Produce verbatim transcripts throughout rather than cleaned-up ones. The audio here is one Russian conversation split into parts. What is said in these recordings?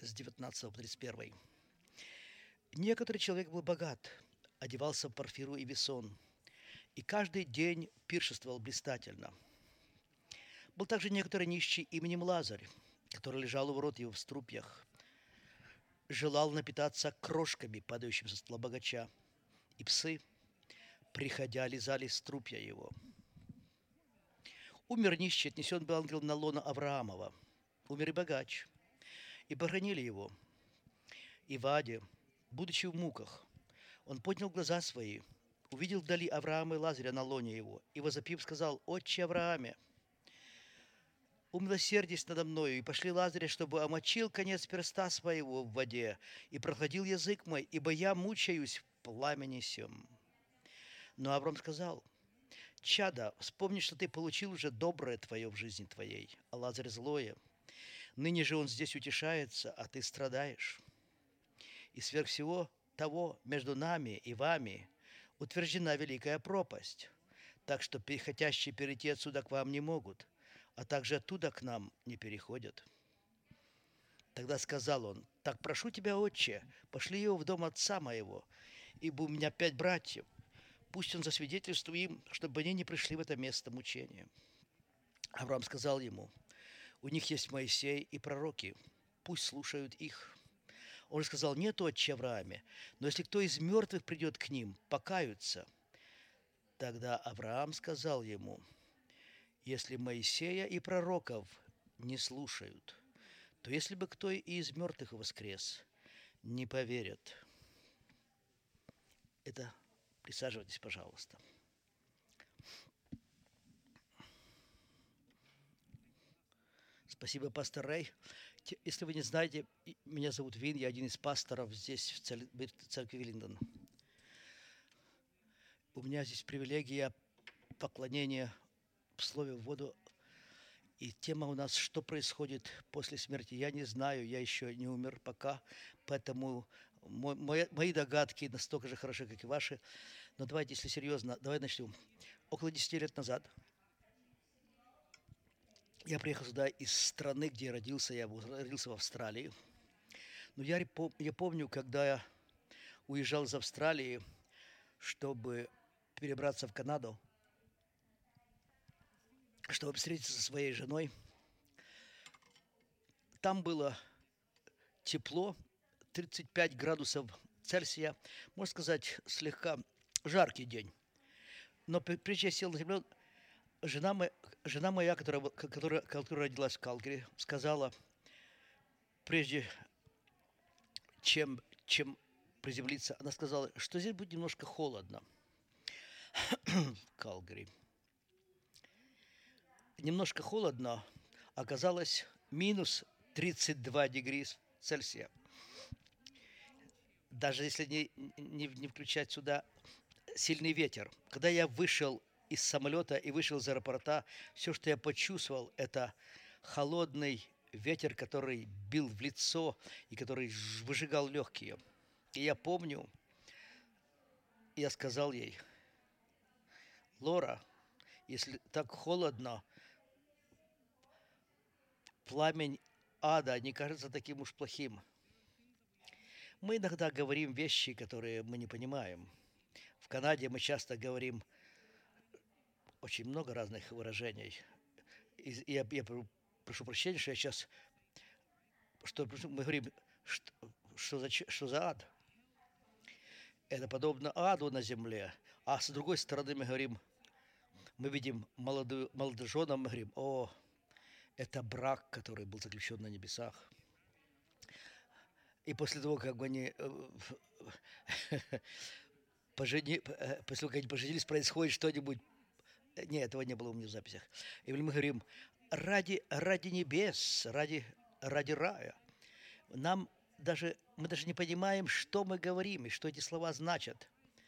с девятнадцатого по тридцать первый. Некоторый человек был богат, одевался в парфиру и весон, и каждый день пиршествовал блистательно. Был также некоторый нищий именем Лазарь, который лежал у ворот его в струпьях, желал напитаться крошками, падающими со стола богача, и псы, приходя, лизали струпья его. Умер нищий, отнесен был ангел на лоно Авраамова. Умер и богач, и похоронили его. И в аде, будучи в муках, он поднял глаза свои, увидел вдали Авраама и Лазаря на лоне его, и, возопив, сказал: «Отче Аврааме, умилосердись надо мною, и пошли Лазаря, чтобы омочил конец перста своего в воде, и прохладил язык мой, ибо я мучаюсь в пламени сем». Но Авраам сказал: «Чадо, вспомни, что ты получил уже доброе твое в жизни твоей, а Лазарь злое. Ныне же он здесь утешается, а ты страдаешь. И сверх всего того между нами и вами утверждена великая пропасть, так что хотящие перейти отсюда к вам не могут, а также оттуда к нам не переходят». Тогда сказал он: «Так прошу тебя, отче, пошли его в дом отца моего, ибо у меня пять братьев. Пусть он засвидетельствует им, чтобы они не пришли в это место мучения». Авраам сказал ему: «У них есть Моисей и пророки, пусть слушают их». Он же сказал: «Нет, отче Аврааме, но если кто из мертвых придет к ним, покаются». Тогда Авраам сказал ему: «Если Моисея и пророков не слушают, то если бы кто и из мертвых воскрес, не поверят». Это присаживайтесь, пожалуйста. Спасибо, пастор Рэй. Если вы не знаете, меня зовут Вин, я один из пасторов здесь, в церкви Виллингдон. У меня здесь привилегия поклонения в слове в воду. И тема у нас: что происходит после смерти. Я не знаю, я еще не умер пока, поэтому мой, мои догадки настолько же хороши, как и ваши. Но давайте, если серьезно, давай начнем. Около десяти лет назад я приехал сюда из страны, где я родился. Я родился в Австралии. Но я, я помню, когда я уезжал из Австралии, чтобы перебраться в Канаду, чтобы встретиться со своей женой. Там было тепло, тридцать пять градусов Цельсия, можно сказать, слегка жаркий день. Но прежде чем я сел на землю, жена моя, жена моя которая, которая, которая родилась в Калгари, сказала, прежде чем, чем приземлиться, она сказала, что здесь будет немножко холодно в Калгари. Немножко холодно, оказалось минус тридцать два дегрис Цельсия. Даже если не, не, не включать сюда сильный ветер. Когда я вышел из самолета и вышел из аэропорта, все, что я почувствовал, это холодный ветер, который бил в лицо и который выжигал легкие. И я помню, я сказал ей: «Лора, если так холодно, пламень ада не кажется таким уж плохим». Мы иногда говорим вещи, которые мы не понимаем. В Канаде мы часто говорим очень много разных выражений. И я, я прошу прощения, что я сейчас... Что мы говорим, что, что, за, что за ад? Это подобно аду на земле. А с другой стороны мы говорим, мы видим молодую, молодоженам, мы говорим: «О, это брак, который был заключен на небесах». И после того, как они пожени... после того, как они поженились, происходит что-нибудь... Нет, этого не было у меня в записях. И мы говорим: ради, ради небес, ради, ради рая. Нам даже, мы даже не понимаем, что мы говорим и что эти слова значат.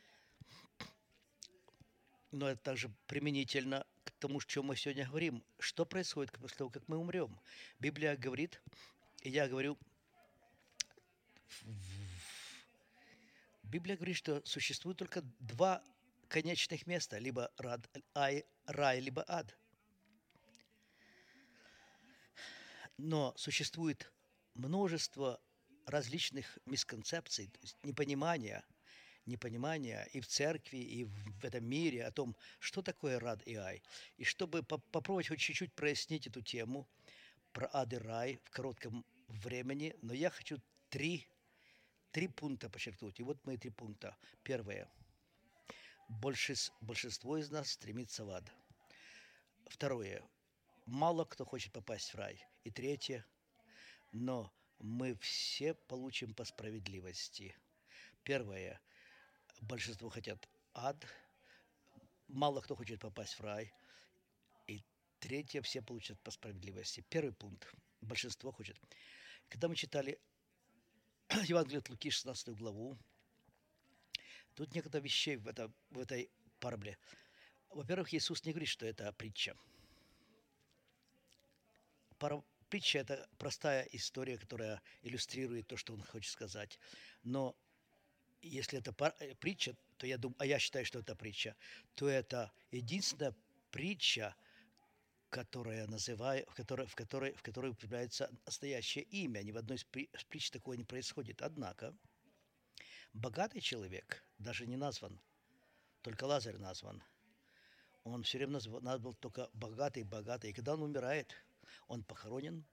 Но это также применительно к тому, о чем мы сегодня говорим. Что происходит после того, как мы умрем? Библия говорит, и я говорю... Библия говорит, что существует только два конечных места, либо рай, рай, либо ад. Но существует множество различных мисконцепций, то есть непонимания, непонимания и в церкви, и в этом мире о том, что такое рад и ай. И чтобы по- попробовать хоть чуть-чуть прояснить эту тему про ад и рай в коротком времени, но я хочу три, три пункта подчеркнуть. И вот мои три пункта. Первое. Большинс- большинство из нас стремится в ад. Второе. Мало кто хочет попасть в рай. И третье. Но мы все получим по справедливости. Первое. Большинство хотят ад. Мало кто хочет попасть в рай. И третье. Все получат по справедливости. Первый пункт. Большинство хочет. Когда мы читали Евангелие от Луки, шестнадцатую главу, тут некогда вещей в, это, в этой парабле. Во-первых, Иисус не говорит, что это притча. Пара, притча – это простая история, которая иллюстрирует то, что он хочет сказать. Но если это пар, э, притча, то я думаю, а я считаю, что это притча, то это единственная притча, которая называю, в которой, в которой, в которой употребляется настоящее имя. Ни в одной из притч такого не происходит. Однако богатый человек даже не назван, только Лазарь назван. Он все время назвал, назвал только богатый, богатый. И когда он умирает, он похоронен.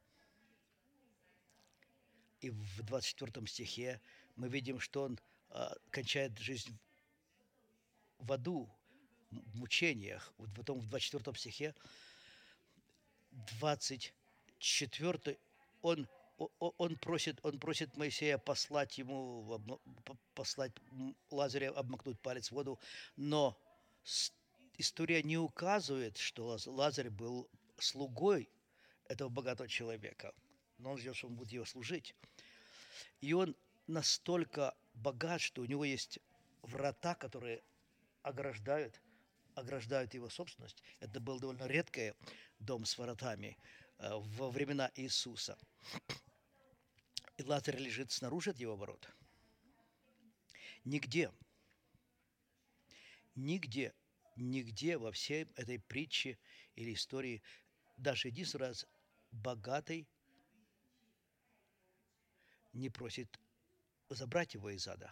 И в двадцать четвёртом стихе мы видим, что он а, кончает жизнь в аду, в мучениях. Вот потом в двадцать четвёртом стихе, двадцать четвёртый, он, он, просит, он просит Моисея послать ему, послать Лазаря обмакнуть палец в воду, но история не указывает, что Лазарь был слугой этого богатого человека, но он ждет, что он будет его служить. И он настолько богат, что у него есть врата, которые ограждают, ограждают его собственность. Это был довольно редкий дом с воротами э, во времена Иисуса. И Лазарь лежит снаружи от его ворот. Нигде, нигде, нигде во всей этой притче или истории даже единственный раз богатый не просит забрать его из ада.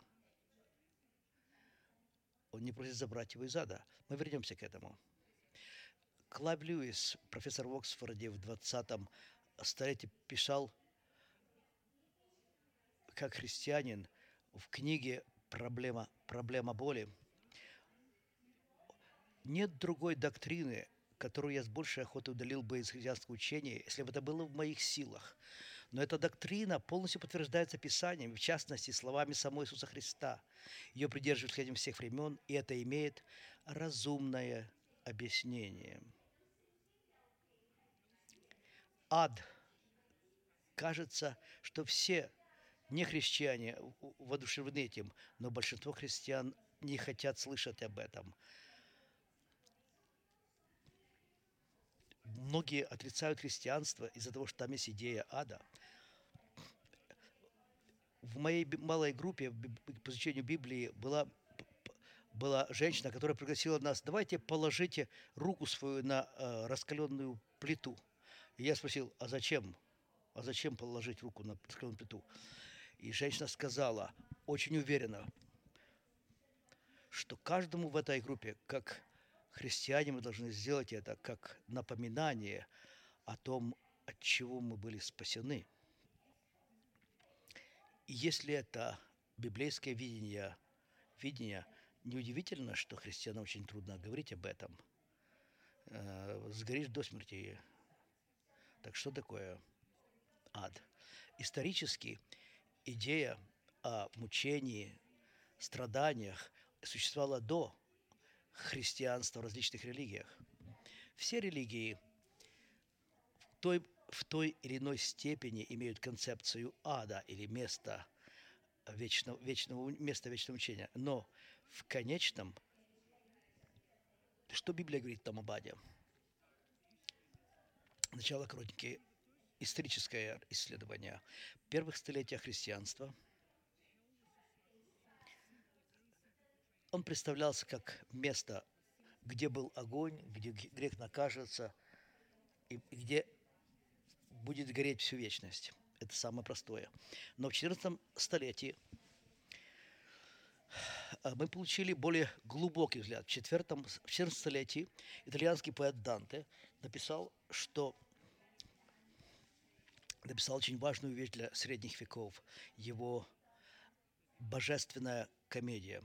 Он не просит забрать его из ада. Мы вернемся к этому. Клайв Льюис, профессор в Оксфорде в двадцатом столетии, писал, как христианин, в книге «Проблема, проблема боли». Нет другой доктрины, которую я с большей охотой удалил бы из христианского учения, если бы это было в моих силах. Но эта доктрина полностью подтверждается Писанием, в частности, словами самого Иисуса Христа. Ее придерживаются этим всех времен, и это имеет разумное объяснение. Ад. Кажется, что все нехристиане воодушевлены этим, но большинство христиан не хотят слышать об этом. Многие отрицают христианство из-за того, что там есть идея ада. В моей малой группе по изучению Библии была, была женщина, которая пригласила нас: давайте положите руку свою на э, раскаленную плиту. И я спросил: а зачем? А зачем положить руку на раскаленную плиту? И женщина сказала очень уверенно, что каждому в этой группе, как христиане, мы должны сделать это как напоминание о том, от чего мы были спасены. И если это библейское видение, видение, неудивительно, что христианам очень трудно говорить об этом. Сгоришь до смерти. Так что такое ад? Исторически идея о мучении, страданиях существовала до христианства в различных религиях. Все религии в той, в той или иной степени имеют концепцию ада или места вечного, вечного, места вечного мучения. Но в конечном, что Библия говорит там об аде? Начало хроники, историческое исследование. В первых столетиях христианства он представлялся как место, где был огонь, где грех накажется, и где будет гореть всю вечность. Это самое простое. Но в четырнадцатом столетии мы получили более глубокий взгляд. В четвертом, в четырнадцатом столетии итальянский поэт Данте написал, что написал очень важную вещь для средних веков. Его божественная комедия.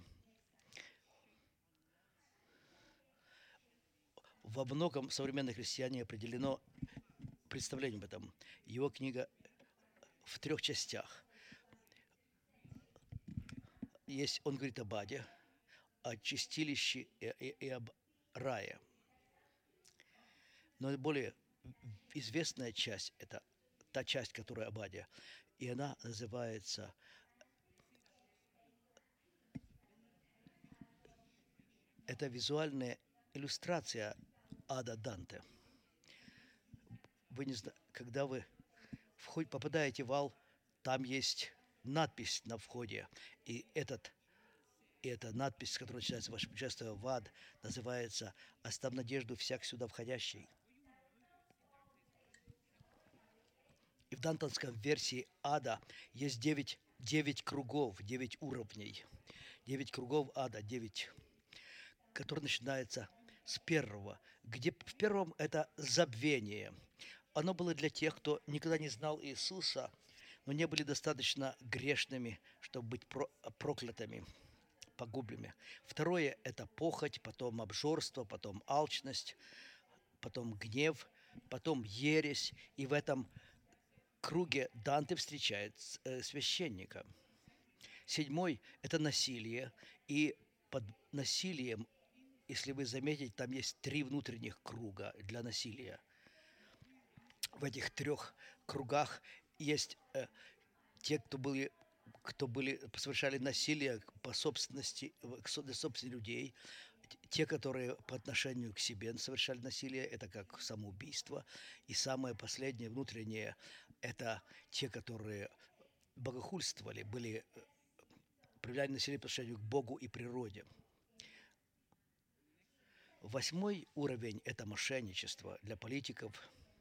Во многом современные христиане определено представлением об этом. Его книга в трех частях. Есть, он говорит об аде, о чистилище и, и, и об рае. Но более известная часть – это та часть, которая об аде. И она называется это визуальная иллюстрация ада Данте. Вы не знаете, когда вы вход, попадаете в ад, там есть надпись на входе. И этот, и эта надпись, с которой начинается ваше путешествие в ад, называется «Оставь надежду всяк сюда входящий». И в дантонском версии ада есть девять, девять кругов, девять уровней. Девять кругов ада, девять, который начинается с первого, где в первом это забвение. Оно было для тех, кто никогда не знал Иисуса, но не были достаточно грешными, чтобы быть проклятыми, погубленными. Второе – это похоть, потом обжорство, потом алчность, потом гнев, потом ересь. И в этом круге Данте встречает священника. Седьмой – это насилие. И под насилием, если вы заметите, там есть три внутренних круга для насилия. В этих трех кругах есть э, те, кто были, кто были, совершали насилие по собственности, к собственности людей, те, которые по отношению к себе совершали насилие, это как самоубийство. И самое последнее, внутреннее, это те, которые богохульствовали, были, проявляли насилие по отношению к Богу и природе. Восьмой уровень – это мошенничество для политиков,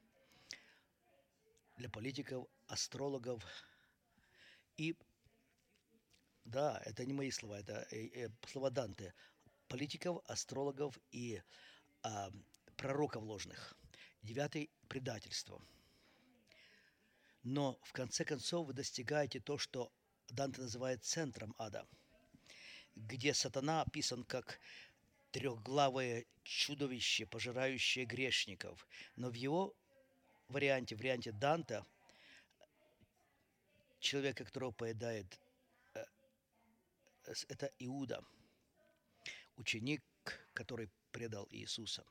для политиков, астрологов. И, да, это не мои слова, это э, э, слова Данте. Политиков, астрологов и э, пророков ложных. Девятый – предательство. Но в конце концов вы достигаете то, что Данте называет центром ада, где сатана описан как трехглавое чудовище, пожирающее грешников. Но в его варианте, в варианте Данте, человека, которого поедает, это Иуда, ученик, который предал Иисуса.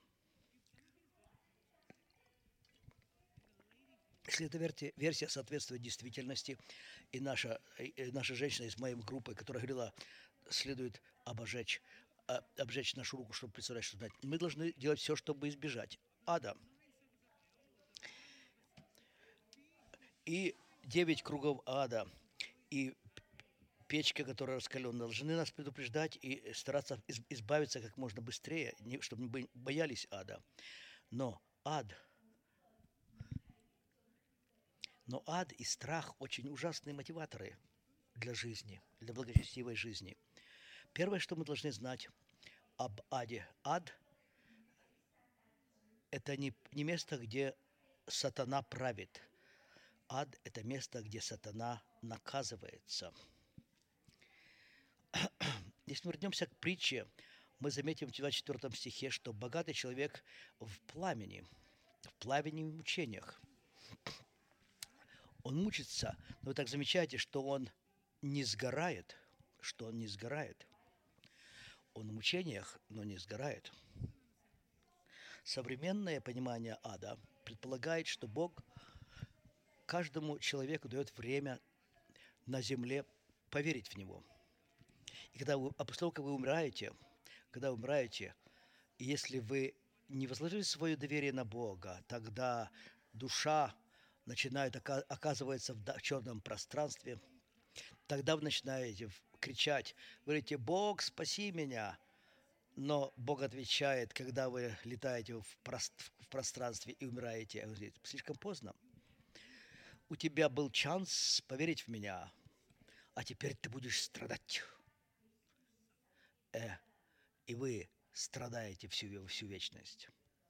Если эта версия соответствует действительности, и наша, и наша женщина из моей группы, которая говорила, следует обожечь, обжечь нашу руку, чтобы представлять, что знать, мы должны делать все, чтобы избежать ада. И девять кругов ада, и печка, которая раскаленная, должны нас предупреждать и стараться избавиться как можно быстрее, чтобы мы боялись ада. Но ад, но ад и страх очень ужасные мотиваторы для жизни, для благочестивой жизни. Первое, что мы должны знать об аде. Ад – это не, не место, где сатана правит. Ад – это место, где сатана наказывается. Если мы вернемся к притче, мы заметим в двадцать четвёртом стихе, что богатый человек в пламени, в пламени в мучениях. Он мучится, но вы так замечаете, что он не сгорает, что он не сгорает. Он в мучениях, но не сгорает. Современное понимание ада предполагает, что Бог каждому человеку дает время на земле поверить в Него. И когда вы, а после того, как вы умираете, когда вы умираете, если вы не возложили свое доверие на Бога, тогда душа начинает оказывается в черном пространстве. Тогда вы начинаете кричать, вы говорите: «Бог, спаси меня!» Но Бог отвечает, когда вы летаете в пространстве и умираете, он говорит: слишком поздно. у тебя был шанс поверить в меня, а теперь ты будешь страдать. Э, и вы страдаете всю, всю вечность.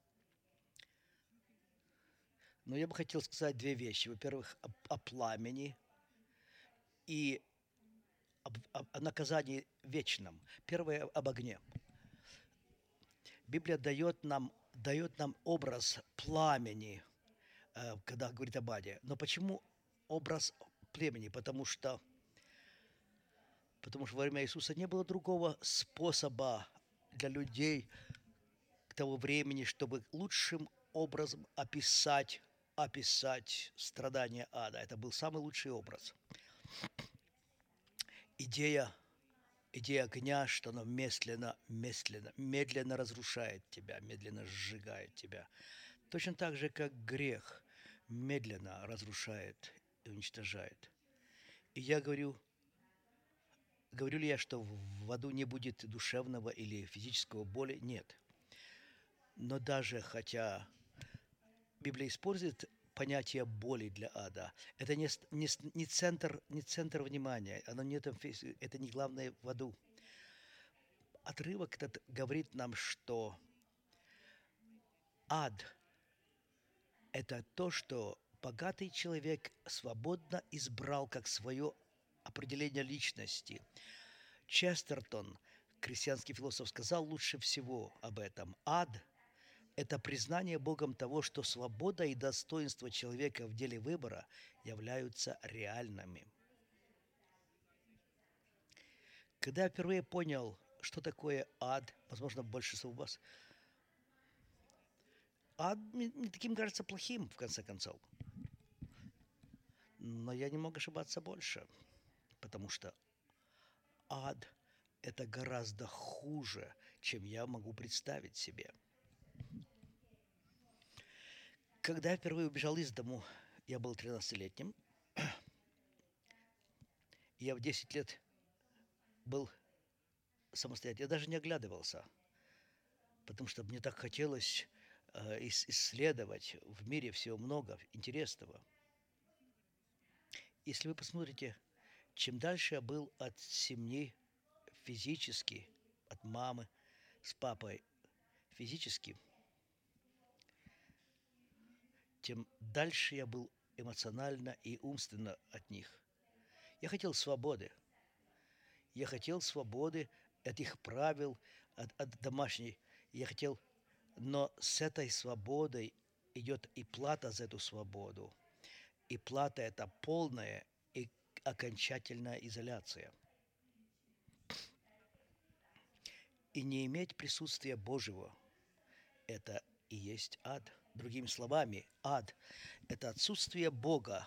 Но я бы хотел сказать две вещи. Во-первых, о, о пламени и об, об- о наказании вечном. Первое об огне. Библия дает нам, дает нам образ пламени, э, когда говорит об аде. Но почему образ племени? Потому что, потому что во время Иисуса не было другого способа для людей того времени, чтобы лучшим образом описать, описать страдания ада. Это был самый лучший образ. Идея, идея огня, что оно медленно, медленно, медленно разрушает тебя, медленно сжигает тебя. Точно так же, как грех медленно разрушает и уничтожает. И я говорю, говорю ли я, что в аду не будет душевного или физического боли? Нет. Но даже хотя Библия использует понятие боли для ада, это не, не, не, центр, не центр внимания, оно не, это не главное в аду. Отрывок этот говорит нам, что ад – это то, что богатый человек свободно избрал как свое определение личности. Честертон, христианский философ, сказал лучше всего об этом. Ад – это признание Богом того, что свобода и достоинство человека в деле выбора являются реальными. Когда я впервые понял, что такое ад, возможно, больше всего у вас, ад мне таким кажется плохим, в конце концов. Но я не мог ошибаться больше, потому что ад – это гораздо хуже, чем я могу представить себе. Когда я впервые убежал из дому, я был тринадцатилетним. Я в десять лет был самостоятельным. Я даже не оглядывался, потому что мне так хотелось э, исследовать. В мире всего много интересного. Если вы посмотрите, чем дальше я был от семьи физически, от мамы с папой физически, тем дальше я был эмоционально и умственно от них. Я хотел свободы. Я хотел свободы от их правил, от, от домашней. Я хотел, но с этой свободой идет и плата за эту свободу. И плата – это полная и окончательная изоляция. И не иметь присутствия Божьего – это и есть ад. Другими словами, ад – это отсутствие Бога.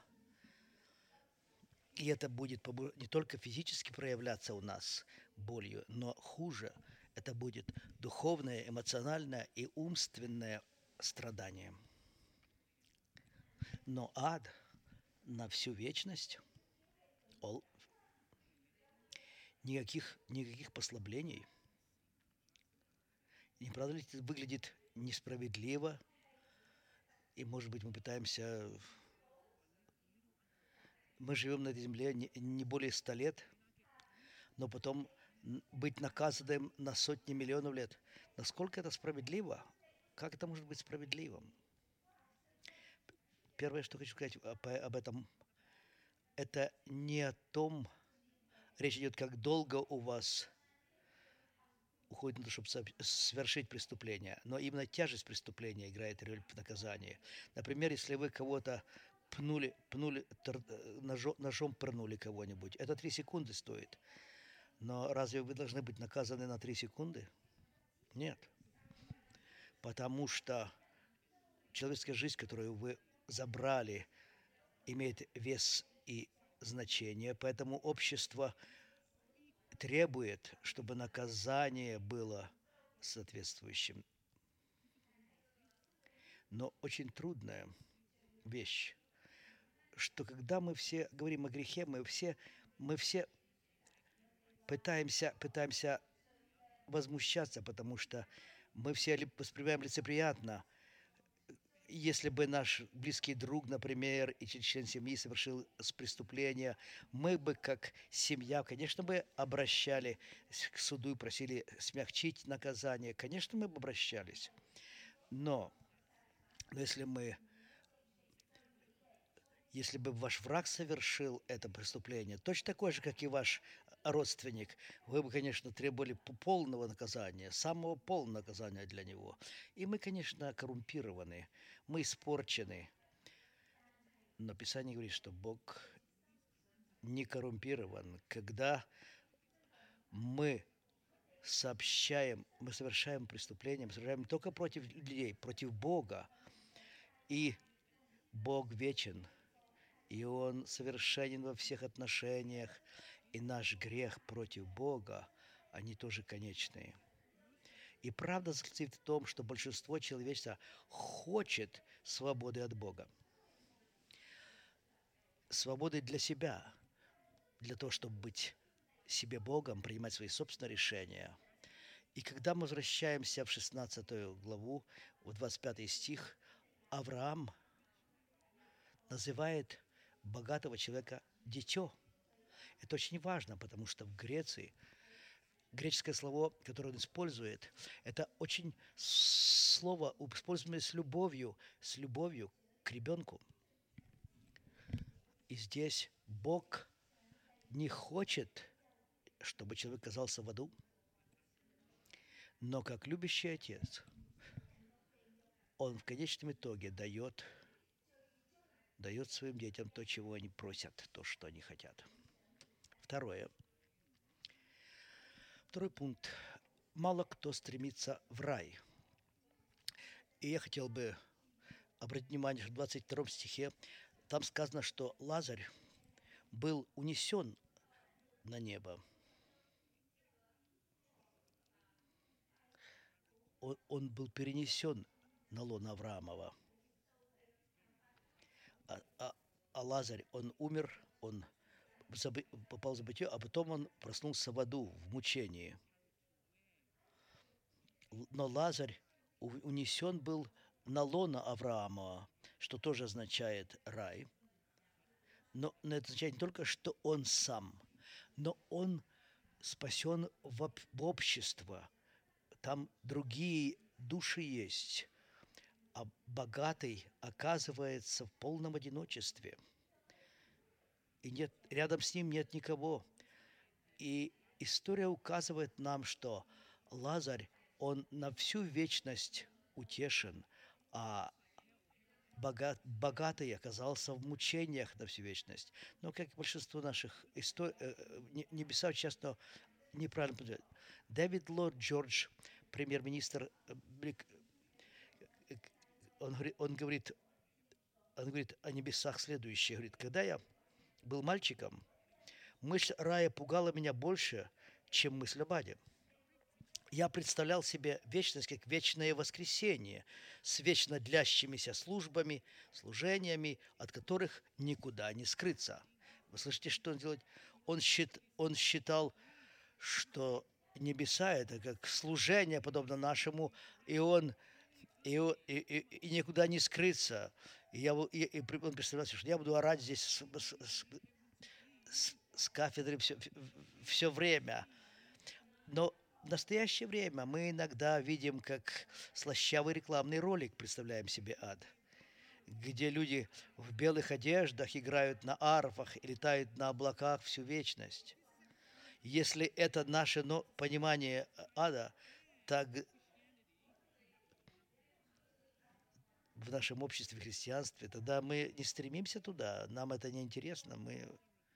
И это будет не только физически проявляться у нас болью, но хуже – это будет духовное, эмоциональное и умственное страдание. Но ад на всю вечность – никаких, никаких послаблений. Не правда ли это выглядит несправедливо? И, может быть, мы пытаемся… Мы живем на этой земле не, не более ста лет, но потом быть наказанным на сотни миллионов лет. Насколько это справедливо? Как это может быть справедливым? Первое, что хочу сказать об этом, это не о том, речь идет, как долго у вас уходит на то, чтобы совершить преступление, но именно тяжесть преступления играет роль в наказании. Например, если вы кого-то пнули, пнули ножом, ножом пырнули кого-нибудь, это три секунды стоит. Но разве вы должны быть наказаны на три секунды? Нет. Потому что человеческая жизнь, которую вы забрали, имеет вес и значение, поэтому общество требует, чтобы наказание было соответствующим. Но очень трудная вещь, что когда мы все говорим о грехе, мы все, мы все пытаемся, пытаемся возмущаться, потому что мы все воспринимаем лицеприятно Если бы наш близкий друг, например, и член семьи совершил преступление, мы бы, как семья, конечно, бы обращали к суду и просили смягчить наказание. Конечно, мы бы обращались. Но, но если мы если бы ваш враг совершил это преступление, точно такое же, как и ваш родственник, вы бы, конечно, требовали полного наказания, самого полного наказания для него. И мы, конечно, коррумпированы, мы испорчены. Но Писание говорит, что Бог не коррумпирован. Когда мы сообщаем, мы совершаем преступление, мы совершаем не только против людей, против Бога. И Бог вечен, и Он совершенен во всех отношениях, и наш грех против Бога, они тоже конечные. И правда заключается в том, что большинство человечества хочет свободы от Бога. Свободы для себя, для того, чтобы быть себе Богом, принимать свои собственные решения. И когда мы возвращаемся в шестнадцатую главу, в двадцать пятый стих, Авраам называет богатого человека дитё. Это очень важно, потому что в Греции греческое слово, которое он использует, это очень слово, используемое с любовью, с любовью к ребенку. И здесь Бог не хочет, чтобы человек оказался в аду, но как любящий отец, он в конечном итоге дает, дает своим детям то, чего они просят, то, что они хотят. Второе. Второй пункт. Мало кто стремится в рай. И я хотел бы обратить внимание, что в двадцать втором стихе там сказано, что Лазарь был унесен на небо. Он, он был перенесен на лоно Авраамова. А, а, а Лазарь, он умер, он забы, попал в забытье, а потом он проснулся в аду, в мучении. Но Лазарь унесен был на лоно Авраамова, что тоже означает рай. Но, но это означает не только, что он сам, но он спасен в, в общество. Там другие души есть, а богатый оказывается в полном одиночестве. И нет, рядом с ним нет никого. И история указывает нам, что Лазарь, он на всю вечность утешен, а богат, богатый оказался в мучениях на всю вечность. Но, как и большинство наших историй, небеса часто неправильно понимают. Дэвид Ллойд Джордж, премьер-министр, он говорит, он говорит, он говорит о небесах следующее. Говорит, когда я был мальчиком, мысль рая пугала меня больше, чем мысль об аде. Я представлял себе вечность как вечное воскресенье с вечно длящимися службами, служениями, от которых никуда не скрыться. Вы слышите, что он делает? Он, счит, он считал, что небеса – это как служение, подобно нашему, и он и, и, и, и никуда не скрыться. И, я, и, и он представлял себе, что я буду орать здесь с, с, с, с, с кафедры все, все время. Но в настоящее время мы иногда видим, как слащавый рекламный ролик, представляем себе ад, где люди в белых одеждах играют на арфах и летают на облаках всю вечность. Если это наше понимание ада, так в нашем обществе, христианстве, тогда мы не стремимся туда, нам это не интересно. Мы...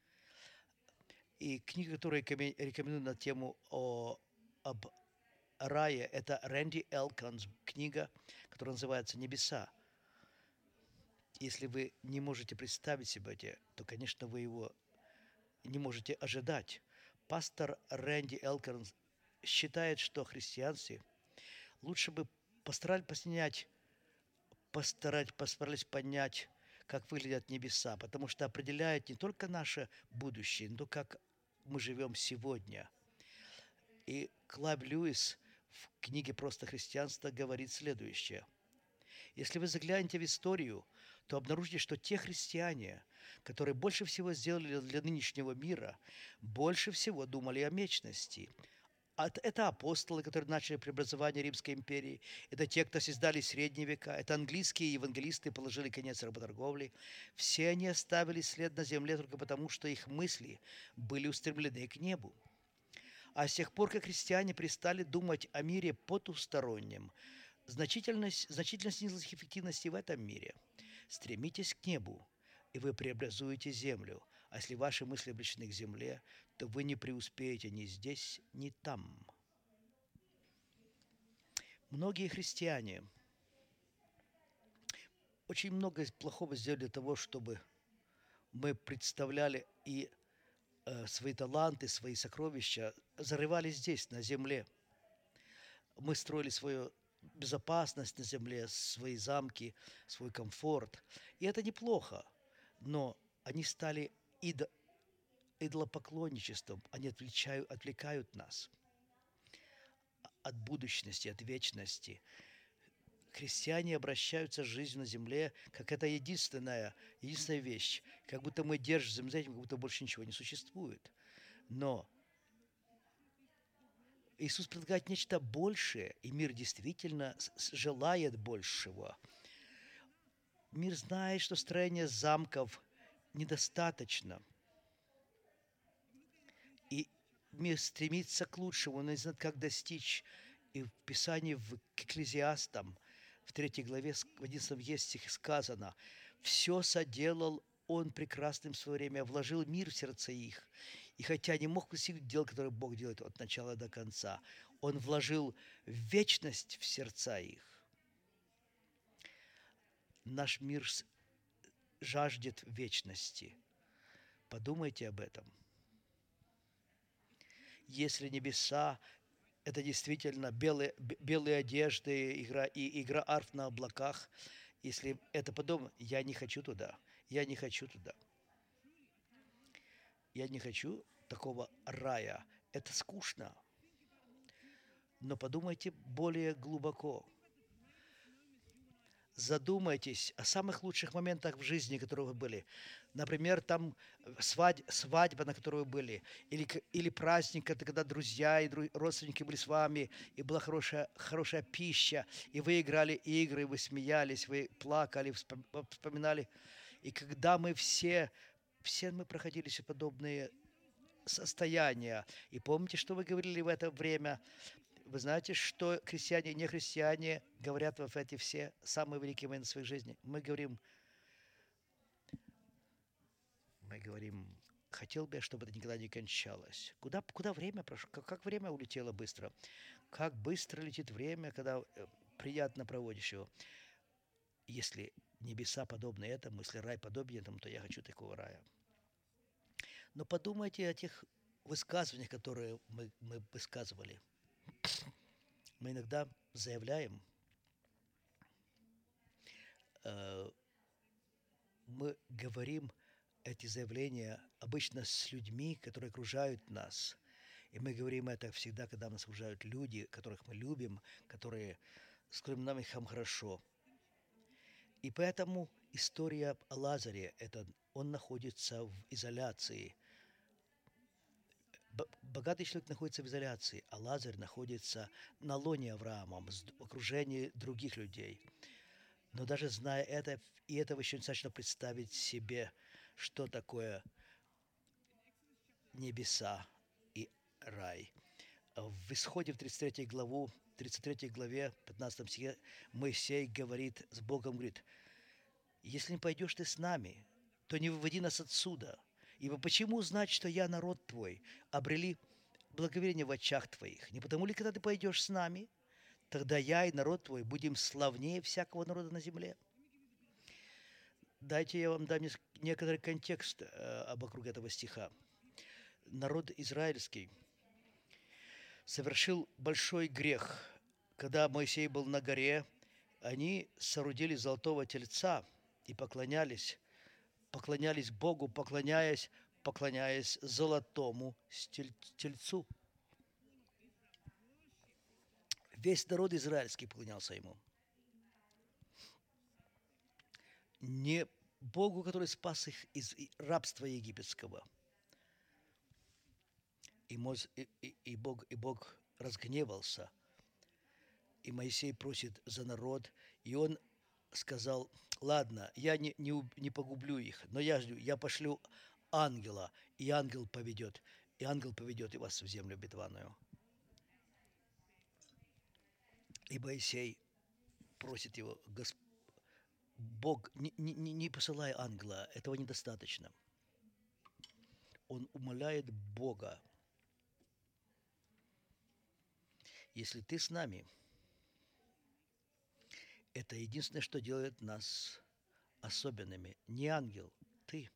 И книга, которую я рекомендую на тему о, об рае, это Рэнди Элконс книга, которая называется «Небеса». Если вы не можете представить себе это, то, конечно, вы его не можете ожидать. Пастор Рэнди Элконс считает, что христианцы лучше бы постарались поснять постарать, постарались понять, как выглядят небеса, потому что определяет не только наше будущее, но как мы живем сегодня. И Клайв Льюис в книге «Просто христианство» говорит следующее. Если вы заглянете в историю, то обнаружите, что те христиане, которые больше всего сделали для нынешнего мира, больше всего думали о вечности. Это апостолы, которые начали преобразование Римской империи. Это те, кто создали средние века. Это английские евангелисты положили конец работорговли. Все они оставили след на земле только потому, что их мысли были устремлены к небу. А с тех пор, как христиане перестали думать о мире потустороннем, значительность, значительно снизилась их эффективность в этом мире. Стремитесь к небу, и вы преобразуете землю. А если ваши мысли обращены к земле, то вы не преуспеете ни здесь, ни там. Многие христиане очень много плохого сделали для того, чтобы мы представляли и э, свои таланты, свои сокровища зарывали здесь, на земле. Мы строили свою безопасность на земле, свои замки, свой комфорт. И это неплохо, но они стали идо- идолопоклонничеством, они отвлекают, отвлекают нас от будущности, от вечности. Христиане обращаются с жизнью на земле, как это единственная, единственная вещь. Как будто мы держим за этим, как будто больше ничего не существует. Но Иисус предлагает нечто большее, и мир действительно желает большего. Мир знает, что строение замков недостаточно. И мир стремится к лучшему, но не знает, как достичь. И в Писании, в Экклезиастам, в третьей главе, в одиннадцатом стихе сказано: «Все соделал Он прекрасным в свое время, вложил мир в сердце их. И хотя не мог постигнуть дел, которые Бог делает от начала до конца, Он вложил вечность в сердца их». Наш мир жаждет вечности. Подумайте об этом. Если небеса – это действительно белые, белые одежды, игра, и игра арф на облаках, если это подобно, я не хочу туда. Я не хочу туда. Я не хочу такого рая. Это скучно. Но подумайте более глубоко. Задумайтесь о самых лучших моментах в жизни, которые вы были. Например, там свадь, свадьба, на которой вы были, или, или праздник, когда друзья и родственники были с вами, и была хорошая, хорошая пища, и вы играли игры, вы смеялись, вы плакали, вспоминали. И когда мы все, все мы проходили все подобные состояния. И помните, что вы говорили в это время? Вы знаете, что христиане и нехристиане говорят в эти все самые великие моменты своей жизни? Мы говорим, мы говорим, хотел бы я, чтобы это никогда не кончалось. Куда, куда время прошло? Как, как время улетело быстро? Как быстро летит время, когда приятно проводишь его? Если небеса подобны этому, если рай подобен этому, то я хочу такого рая. Но подумайте о тех высказываниях, которые мы, мы высказывали. Мы иногда заявляем, э, мы говорим эти заявления обычно с людьми, которые окружают нас. И мы говорим это всегда, когда нас окружают люди, которых мы любим, которые, с которыми нам их хорошо. И поэтому история о Лазаре, это, он находится в изоляции. Богатый человек находится в изоляции, а Лазарь находится на лоне Авраама, в окружении других людей. Но даже зная это, и этого еще достаточно представить себе, что такое небеса и рай. В Исходе, в тридцать третьей главу, тридцать третьей главе, пятнадцатом стихе, Моисей говорит, с Богом говорит: «Если не пойдешь ты с нами, то не выводи нас отсюда. Ибо почему знать, что я народ твой, обрели благоверение в очах твоих? Не потому ли, когда ты пойдешь с нами, тогда я и народ твой будем славнее всякого народа на земле?» Дайте я вам дам некоторый контекст э, вокруг этого стиха. Народ израильский совершил большой грех. Когда Моисей был на горе, они соорудили золотого тельца и поклонялись, поклонялись Богу, поклоняясь, поклоняясь золотому тельцу. Весь народ израильский поклонялся ему. не Богу, который спас их из рабства египетского. И, Моз, и, и, и, Бог, и Бог разгневался, и Моисей просит за народ, и он сказал: ладно, я не, не, не погублю их, но я жду, я пошлю ангела, и ангел поведет, и ангел поведет и вас в землю обетованную. И Моисей просит его: Господь, Бог, не, не, не посылай ангела, этого недостаточно. Он умоляет Бога: если ты с нами, это единственное, что делает нас особенными. Не ангел, ты.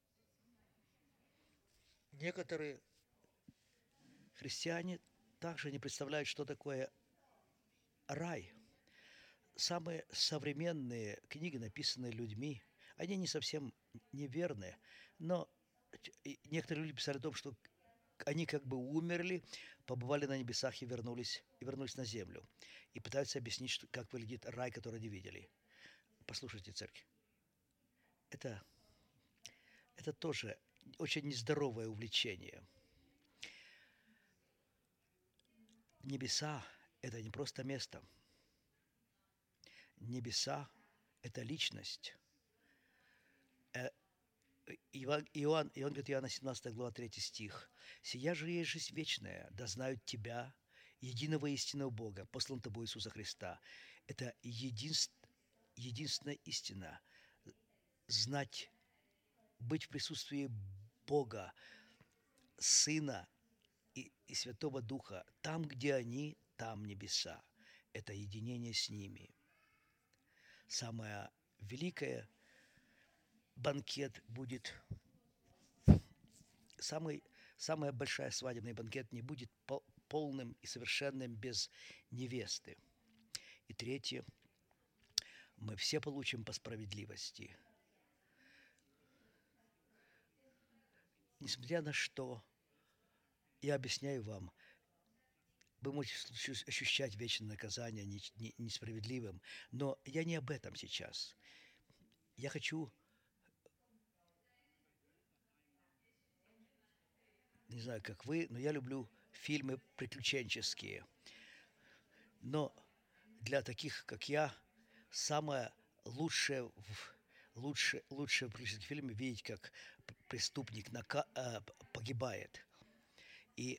Некоторые христиане также не представляют, что такое рай. Самые современные книги, написанные людьми, они не совсем неверные, но некоторые люди писали о том, что они как бы умерли, побывали на небесах и вернулись, и вернулись на землю. И пытаются объяснить, что, как выглядит рай, который они видели. Послушайте, церковь. Это, это тоже очень нездоровое увлечение. Небеса – это не просто место. Небеса – это личность. Иоанн, Иоанн, Иоанн говорит, Иоанна семнадцатая глава, третий стих. «Сия же есть жизнь вечная, да знают Тебя, единого истинного Бога, послан Тобой Иисуса Христа». Это единств, единственная истина. Знать, быть в присутствии Бога, Сына и, и Святого Духа. Там, где они, там небеса. Это единение с ними. Самое великое банкет будет, самый, самая большая свадебный банкет не будет полным и совершенным без невесты. И третье, мы все получим по справедливости. Несмотря на что, я объясняю вам, вы можете ощущать вечное наказание несправедливым, но я не об этом сейчас. Я хочу, не знаю, как вы, но я люблю фильмы приключенческие. Но для таких, как я, самое лучшее в лучше, лучшее в приключенческих фильмах видеть, как преступник нака- э, погибает. И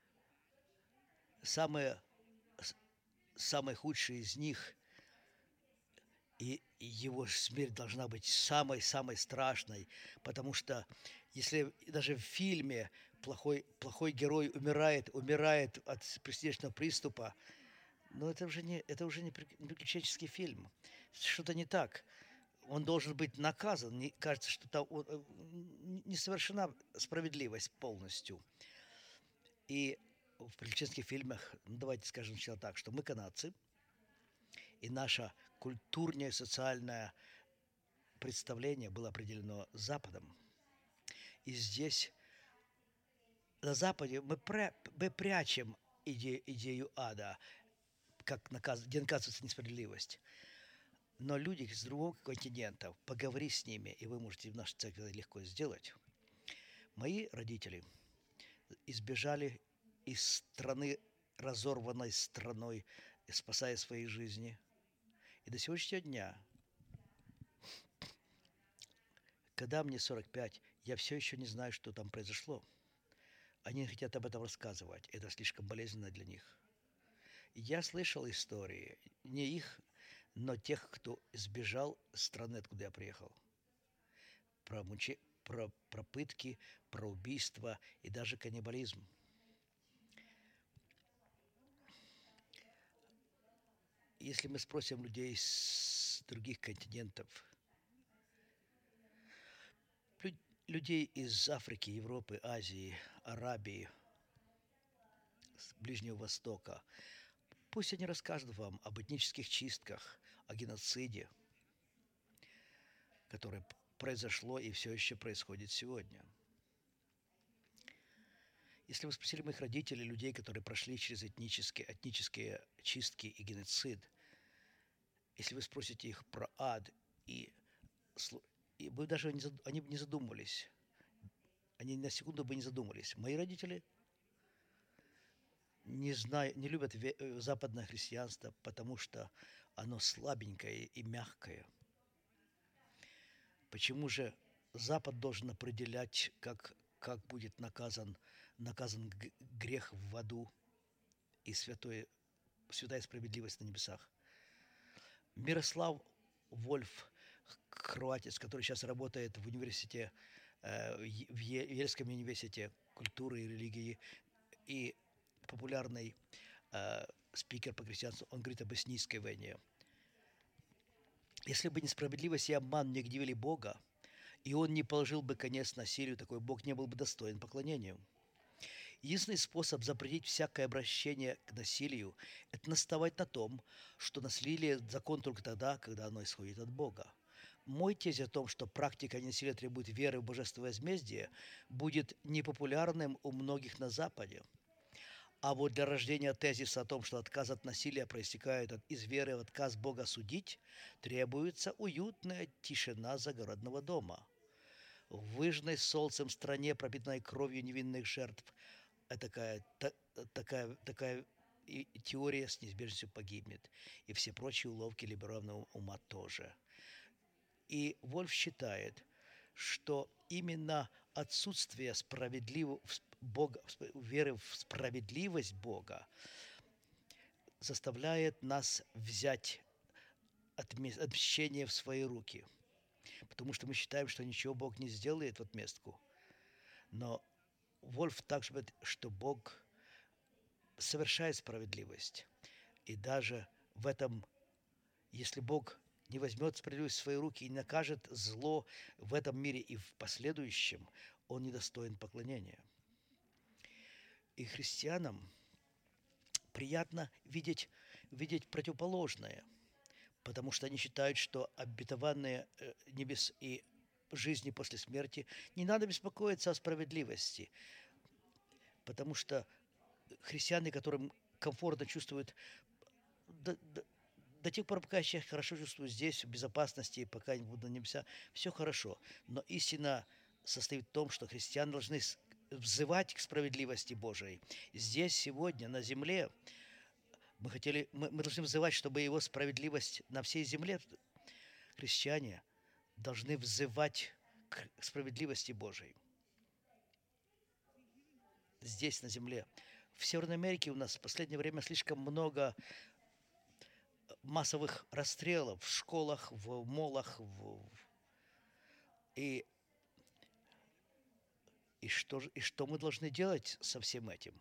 самое, самое худшее из них, и его смерть должна быть самой-самой страшной, потому что если даже в фильме плохой, плохой герой умирает, умирает от сердечного приступа, но это уже не, это уже не приключенческий фильм. Что-то не так. Он должен быть наказан. Мне кажется, что там не совершена справедливость полностью. И в приключенческих фильмах, ну, давайте скажем сначала так, что мы канадцы, и наше культурное и социальное представление было определено Западом. И здесь, на Западе, мы, пря, мы прячем иде, идею ада, как наказ, где наказывается несправедливость. Но люди с другого континента, поговори с ними, и вы можете в нашей церкви легко сделать. Мои родители избежали из страны, разорванной страной, спасая свои жизни. И до сегодняшнего дня, когда мне сорок пять, я все еще не знаю, что там произошло. Они не хотят об этом рассказывать. Это слишком болезненно для них. Я слышал истории, не их, но тех, кто сбежал из страны, откуда я приехал. Про, мучи... про, про пытки, про убийства и даже каннибализм. Если мы спросим людей с других континентов, людей из Африки, Европы, Азии, Арабии, Ближнего Востока, пусть они расскажут вам об этнических чистках, о геноциде, которое произошло и все еще происходит сегодня. Если вы спросили моих родителей, людей, которые прошли через этнические, этнические чистки и геноцид, если вы спросите их про ад и И бы даже не, они бы не задумывались. Они на секунду бы не задумались. Мои родители не, знаю, не любят западное христианство, потому что оно слабенькое и мягкое. Почему же Запад должен определять, как, как будет наказан, наказан грех в аду и святое, святая справедливость на небесах? Мирослав Вольф, хорватец, который сейчас работает в университете, э, в Ельском университете культуры и религии, и популярный э, спикер по христианству, он говорит об эснийской войне. Если бы несправедливость и обман не гневили Бога, и он не положил бы конец насилию, такой Бог не был бы достоин поклонению. Единственный способ запретить всякое обращение к насилию – это наставать на том, что насилие – закон только тогда, когда оно исходит от Бога. Мой тезис о том, что практика насилия требует веры в божественное возмездие, будет непопулярным у многих на Западе. А вот для рождения тезиса о том, что отказ от насилия проистекает из веры в отказ Бога судить, требуется уютная тишина загородного дома. В выжженной солнцем стране, пропитанной кровью невинных жертв, такая, та, такая, такая и теория с неизбежностью погибнет. И все прочие уловки либерального ума тоже. И Вольф считает, что именно отсутствие справедливого Бога, веры в справедливость Бога заставляет нас взять отмщение в свои руки. Потому что мы считаем, что ничего Бог не сделает в отместку. Но Вольф также говорит, что Бог совершает справедливость. И даже в этом, если Бог не возьмет справедливость в свои руки и не накажет зло в этом мире и в последующем, он недостоин поклонения. И христианам приятно видеть, видеть противоположное, потому что они считают, что обетованные небес и жизни после смерти не надо беспокоиться о справедливости, потому что христиане, которым комфортно чувствуют, до, до, до тех пор, пока я себя хорошо чувствую здесь, в безопасности, пока не буду на небеса, все хорошо. Но истина состоит в том, что христиане должны взывать к справедливости Божией. Здесь, сегодня, на земле, мы, хотели, мы, мы должны взывать, чтобы его справедливость на всей земле, христиане, должны взывать к справедливости Божией. Здесь, на земле. В Северной Америке у нас в последнее время слишком много массовых расстрелов в школах, в молах. В... И, и, что, и что мы должны делать со всем этим?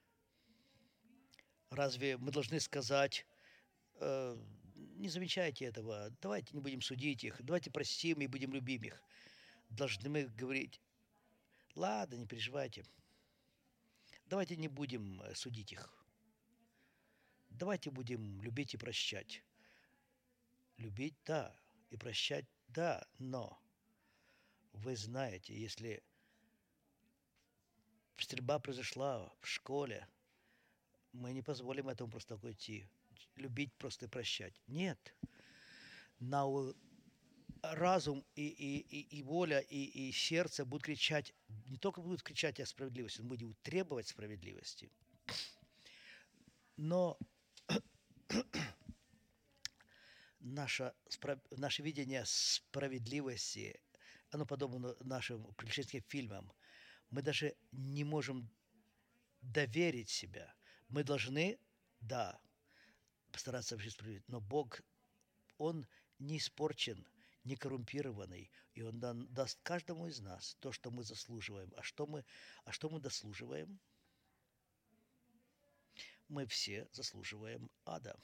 Разве мы должны сказать, э, не замечайте этого, давайте не будем судить их, давайте простим и будем любим их? Должны мы говорить, ладно, не переживайте, давайте не будем судить их. Давайте будем любить и прощать. Любить – да, и прощать – да, но вы знаете, если стрельба произошла в школе, мы не позволим этому просто так уйти. Любить просто и прощать. Нет. На разум и, и, и, и воля, и, и сердце будут кричать, не только будут кричать о справедливости, но будут требовать справедливости. Но наше, наше видение справедливости, оно подобно нашим приключенческим фильмам. Мы даже не можем доверить себя. Мы должны, да, постараться вообще справедливо, но Бог, Он не испорчен, не коррумпированный, и Он даст каждому из нас то, что мы заслуживаем. А что мы, а что мы дослуживаем? Мы все заслуживаем ада.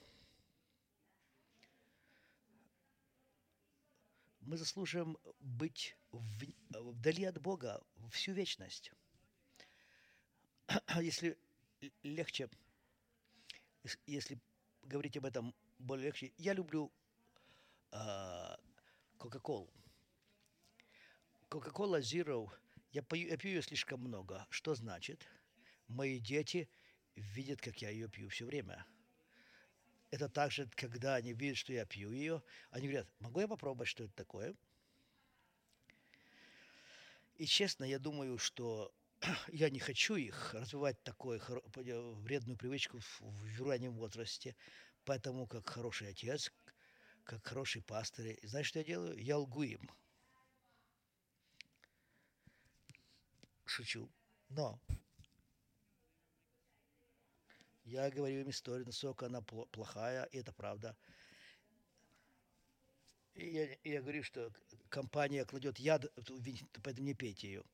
Мы заслуживаем быть в, вдали от Бога всю вечность. Если легче, если говорить об этом более легче, я люблю э, Кока-Колу. Кока-Кола Zero, я пью, я пью ее слишком много. Что значит? Мои дети видят, как я ее пью все время. Это так же, когда они видят, что я пью ее, они говорят, могу я попробовать, что это такое? И честно, я думаю, что я не хочу их развивать такую хоро- поня- вредную привычку в, в раннем возрасте, поэтому как хороший отец, как хороший пастырь, и знаешь, что я делаю? Я лгу им, шучу. Но я говорю им историю, насколько она пло- плохая, и это правда. И я, и я говорю, что компания кладет яд, в вин- поэтому не пейте ее.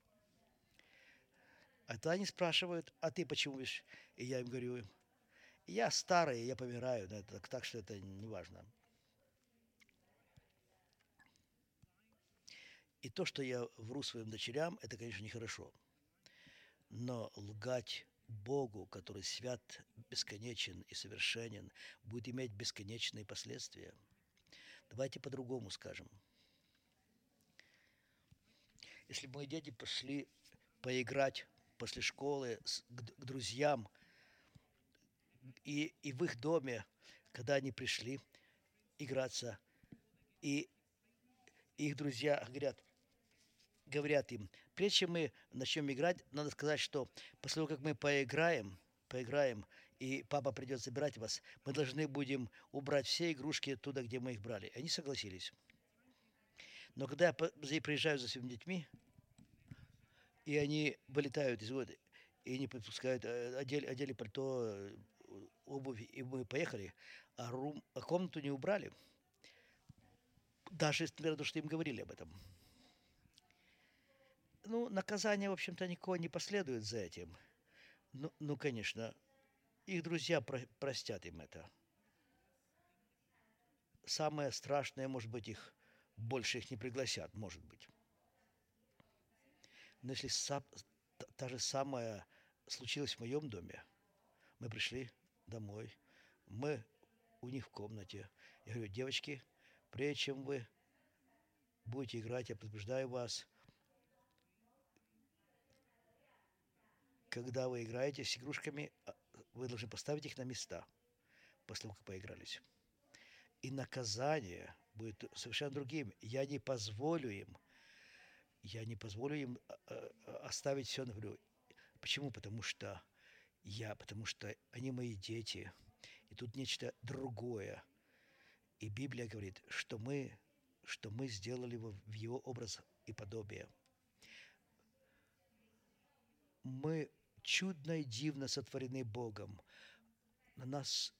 А то они спрашивают, а ты почему видишь? И я им говорю, я старый, я помираю, да, так, так что это не важно. И то, что я вру своим дочерям, это, конечно, нехорошо. Но лгать Богу, который свят, бесконечен и совершенен, будет иметь бесконечные последствия. Давайте по-другому скажем. Если бы мои дети пошли поиграть после школы с, к, к друзьям, и, и в их доме, когда они пришли играться, и их друзья говорят, говорят им, прежде чем мы начнем играть, надо сказать, что после того, как мы поиграем, поиграем, и папа придет забирать вас, мы должны будем убрать все игрушки туда, где мы их брали. Они согласились. Но когда я приезжаю за своими детьми, и они вылетают из воды, и не подпускают, э, одели, одели пальто, э, обувь, и мы поехали, а, рум, а комнату не убрали, даже несмотря на то, что им говорили об этом. Ну, наказание, в общем-то, никакого не последует за этим. Ну, ну конечно, их друзья про- простят им это. Самое страшное, может быть, их больше их не пригласят, может быть. Но если са- та, та же самая случилась в моем доме, мы пришли домой, мы у них в комнате. Я говорю, девочки, прежде чем вы будете играть, я предупреждаю вас, когда вы играете с игрушками, а, вы должны поставить их на места после того, как поигрались. И наказание будет совершенно другим. Я не позволю им, я не позволю им а, а, оставить все на полю. Почему? Потому что я, потому что они мои дети. И тут нечто другое. И Библия говорит, что мы, что мы сделали его в его образ и подобие. Мы чудно и дивно сотворены Богом. На нас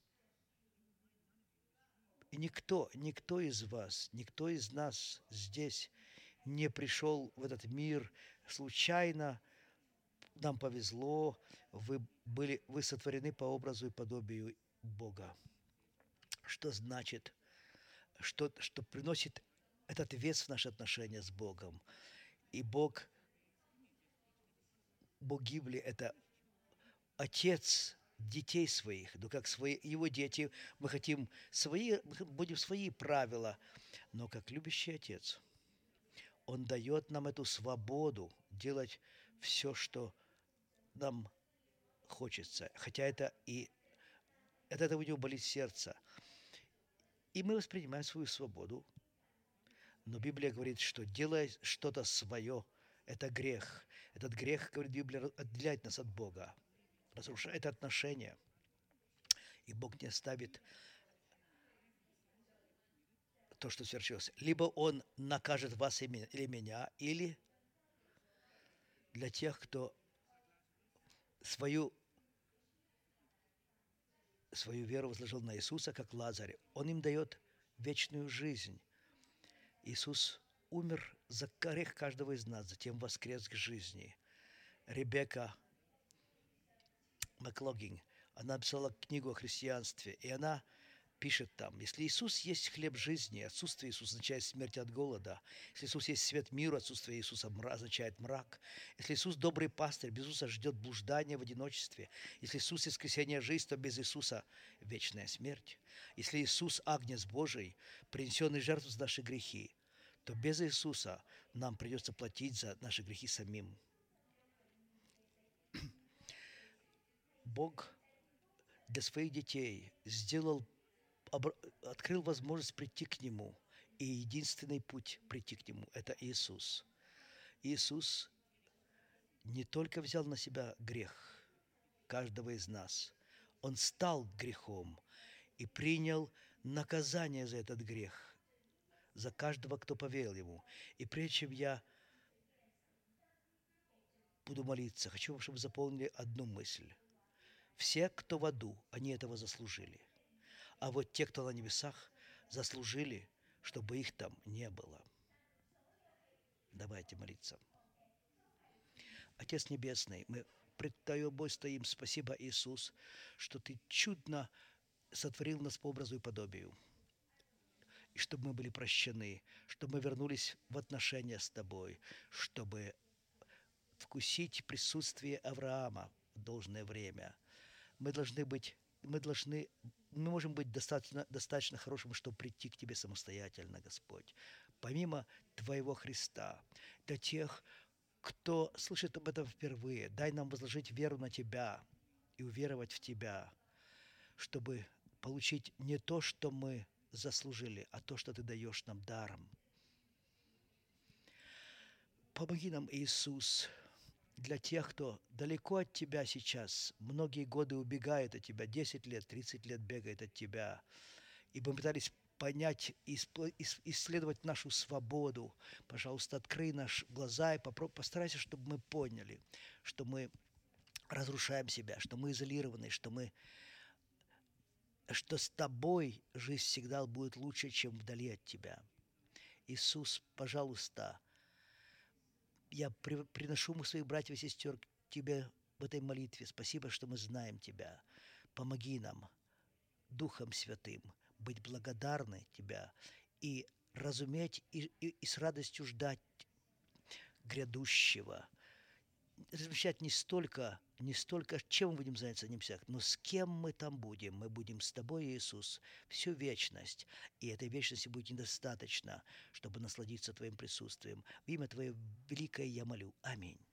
и никто, никто из вас, никто из нас здесь не пришел в этот мир случайно. Нам повезло, вы были, вы сотворены по образу и подобию Бога. Что значит, что, что приносит этот вес в наши отношения с Богом. И Бог, Бог Библии– это Отец детей своих, ну как свои, его дети, мы хотим свои, будем свои правила, но как любящий Отец, Он дает нам эту свободу делать все, что нам хочется, хотя это и от этого у него болит сердце. И мы воспринимаем свою свободу, но Библия говорит, что делая что-то свое, это грех. Этот грех, говорит Библия, отделяет нас от Бога, разрушает отношения. И Бог не оставит то, что свершилось. Либо Он накажет вас или меня, или для тех, кто свою, свою веру возложил на Иисуса, как Лазарь. Он им дает вечную жизнь. Иисус умер за грех каждого из нас, затем воскрес к жизни. Ребекка Маклогин, она написала книгу о христианстве, и она пишет там, если Иисус есть хлеб жизни, отсутствие Иисуса означает смерть от голода. Если Иисус есть свет мира, отсутствие Иисуса означает мрак. Если Иисус добрый пастырь, без Иисуса ждет блуждание в одиночестве. Если Иисус есть воскресение жизнь, то без Иисуса вечная смерть. Если Иисус агнец Божий, принесенный жертву за наши грехи, то без Иисуса нам придется платить за наши грехи самим. Бог для своих детей сделал, открыл возможность прийти к Нему. И единственный путь прийти к Нему – это Иисус. Иисус не только взял на себя грех каждого из нас, Он стал грехом и принял наказание за этот грех, за каждого, кто поверил Ему. И прежде чем я буду молиться, хочу, чтобы вы заполнили одну мысль. Все, кто в аду, они этого заслужили. А вот те, кто на небесах, заслужили, чтобы их там не было. Давайте молиться. Отец Небесный, мы пред Тобой стоим. Спасибо, Иисус, что Ты чудно сотворил нас по образу и подобию. И чтобы мы были прощены, чтобы мы вернулись в отношения с Тобой, чтобы вкусить присутствие Авраама в должное время. Мы должны быть, мы должны, мы можем быть достаточно, достаточно хорошим, чтобы прийти к Тебе самостоятельно, Господь. Помимо Твоего Христа, для тех, кто слышит об этом впервые, дай нам возложить веру на Тебя и уверовать в Тебя, чтобы получить не то, что мы заслужили, а то, что Ты даешь нам даром. Помоги нам, Иисус, для тех, кто далеко от Тебя сейчас, многие годы убегает от Тебя, десять лет, тридцать лет бегает от Тебя, и мы пытались понять, исследовать нашу свободу. Пожалуйста, открой наши глаза и постарайся, чтобы мы поняли, что мы разрушаем себя, что мы изолированы, что мы, что с Тобой жизнь всегда будет лучше, чем вдали от Тебя. Иисус, пожалуйста, я приношу своих братьев и сестер к Тебе в этой молитве. Спасибо, что мы знаем Тебя. Помоги нам, Духом Святым, быть благодарны Тебя и разуметь и, и, и с радостью ждать грядущего. Размышлять не столько, не столько, чем мы будем заняться на небесах, но с кем мы там будем. Мы будем с Тобой, Иисус, всю вечность. И этой вечности будет недостаточно, чтобы насладиться Твоим присутствием. В имя Твое великое я молю. Аминь.